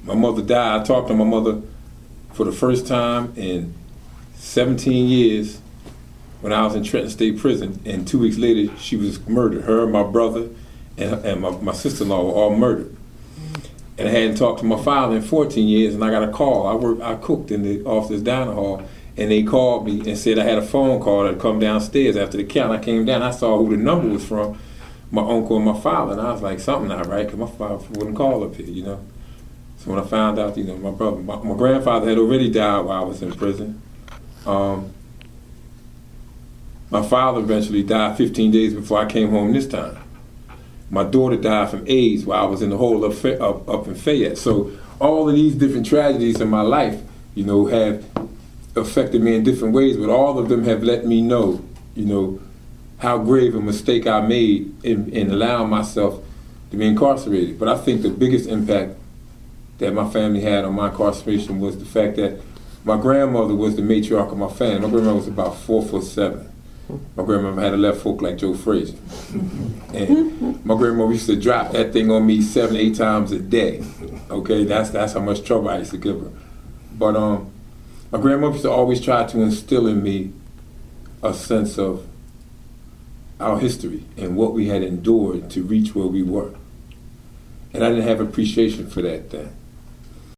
my mother died. I talked to my mother for the first time in 17 years when I was in Trenton State Prison, and 2 weeks later she was murdered. Her, my brother, and my sister-in-law were all murdered. And I hadn't talked to my father in 14 years, and I got a call. I cooked in the officer's dining hall, and they called me and said I had a phone call that come downstairs after the count. I came down, I saw who the number was from, my uncle and my father, and I was like, something not right, because my father wouldn't call up here, you know. So when I found out, you know, my brother, my grandfather had already died while I was in prison. My father eventually died 15 days before I came home this time. My daughter died from AIDS while I was in the hole up in Fayette. So all of these different tragedies in my life, you know, have affected me in different ways, but all of them have let me know, you know, how grave a mistake I made in allowing myself to be incarcerated. But I think the biggest impact that my family had on my incarceration was the fact that my grandmother was the matriarch of my family. My grandmother was about 4'7". My grandmother had a left hook like Joe Frazier. And my grandmother used to drop that thing on me 7 to 8 times a day. Okay, that's how much trouble I used to give her. But my grandmother used to always try to instill in me a sense of our history and what we had endured to reach where we were. And I didn't have appreciation for that then.